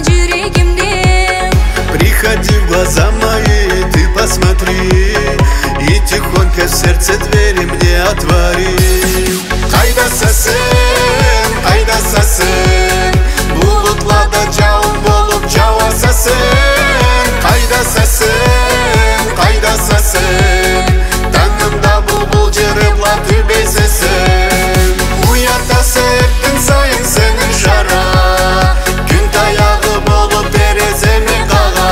жүрегімде. Приходи в глаза мои, ты посмотри, и тихонько в сердце двери мне отвори. Қайдасың, қайдасың, бұлытларда жауын болып жауасың. Қайдасың, қайдасың, таңымда бұлбұл жырыплар төбесісің. Уятасың күн сайын сенің жара, күн таяғы болып тереземе қаға.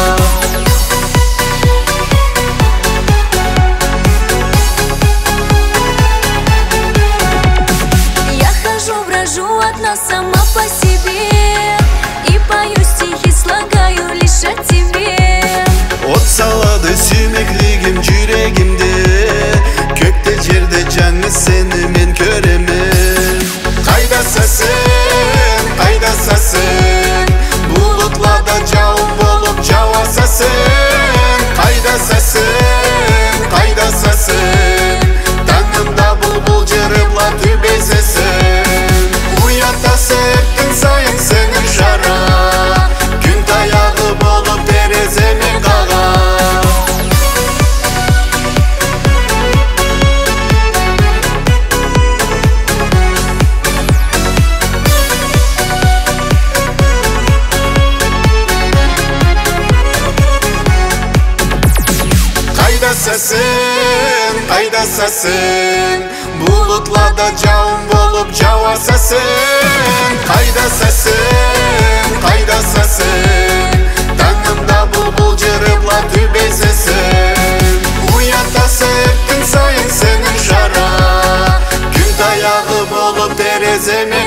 Я хожу, брожу одна сама по себе, и пою стихи, слагаю лишь о тебе. От салады сүймеклігім жүрегімде, көкте жерде жаңы сені мен көремін. Қайдасың, қайдасың, бұлытларда жауын болып жауасың. Қайдасың, қайдасың, таңымда бұлбұл жырыплар төбесісің. Уятасың күн сайын сенің жара, күн таяғы болып тереземе қаға. Қайдасың, қайдасың, бұлытларда жауын болып жауасың. Қайдасың, қайдасың, таңымда бұлбұл жырыплар төбесісің. Уятасың күн сайын сенің жара, күн таяғы болып тереземе